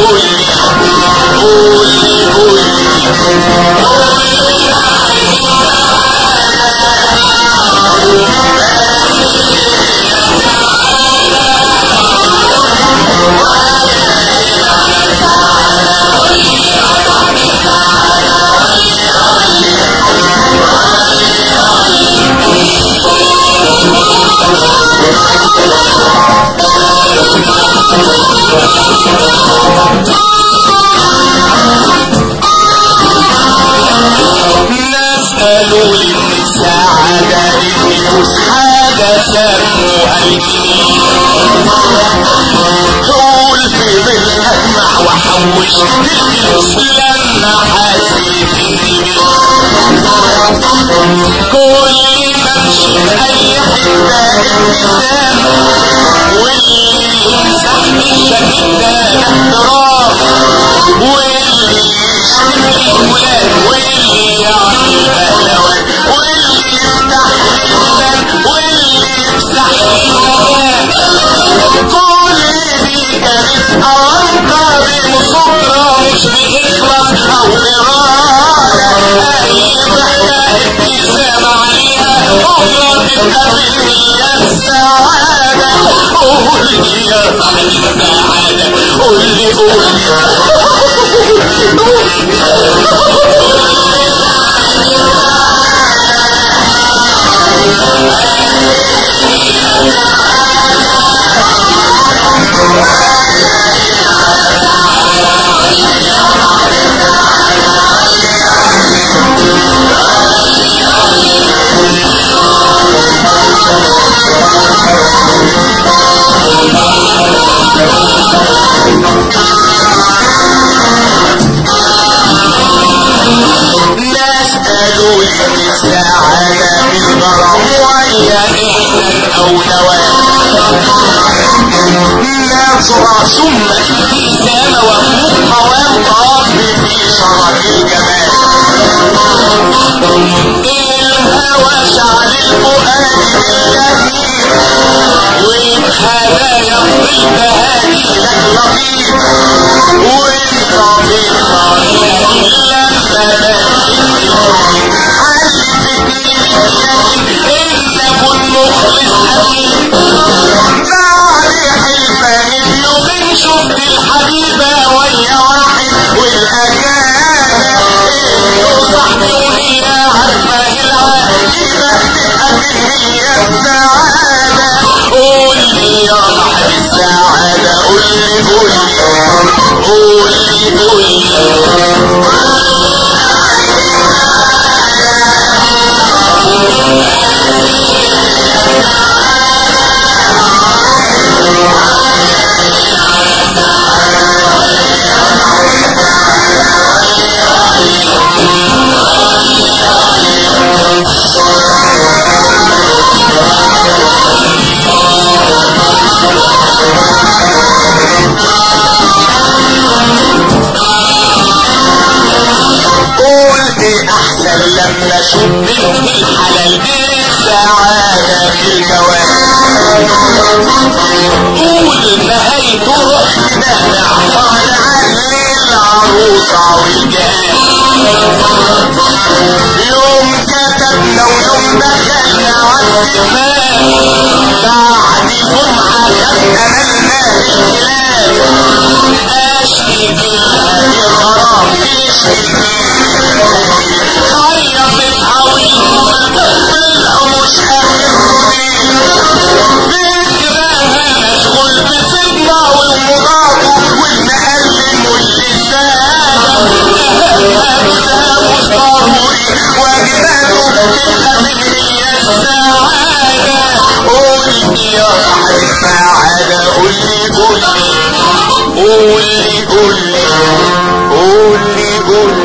قالوا لي ان السعادة للنفوس حاجة سموها الجنين. طول في ظل اجمع وحوش للفلوس لما حسيت اني كل ما امشي في اي حتة ابتسام، واللي يمسح بالشكل ده احترام، واللي يشتم لي فلان، واللي يعمل بهلوان، واللي يفتح لسان، واللي يمسح المكان. كل دي كانت أوانطة بمصدرة مش بإخلاص أو إرادة. أي ضحكة ابتسام عليها بكرة تبقى في النية السعادة. قول لي يا صاحب السعادة، قول لي ناس قالوا لي ان السعادة في الغرام ويا احنا الاولوات. نظرة ثم ابتسامة وفوق قوام طاب في شرف الجمال. الهوى شعل الفؤاد باللهيب، وبهدايا البهادي لك لطيف، وانت بالطريقة لما بنتك حلفتني لكن ان اكون مخلص امين. بعد حلفان بيومين شفت الحبيبة ويا واحد والاجانب انه صاحبي وهي عارفة العاقبة تبقى في النية السعادة. قول لي يا صاحب السعادة، قول لي قول لي قول لي قول لي قلت احسن لما اشوف بنت الحلال بالسعادة في الجواز. قول نهايته رحت نهنع طالعا للعروسة والجهاز. يوم كتبنا ويوم دخلنا عالسمان، بعد جمعة كان املنا بالكلام. اشكي كلها الغرام تشكي خيطتها والطلعوا مش اخرين. فكرها مشغول بصدنا والمراده والمقلم واللسان. أبدا مصطهري واجباته تبقى في النية السعادة. قول لي يا صاحب السعادة، قول لي قول لي قول لي قول لي قول لي قول لي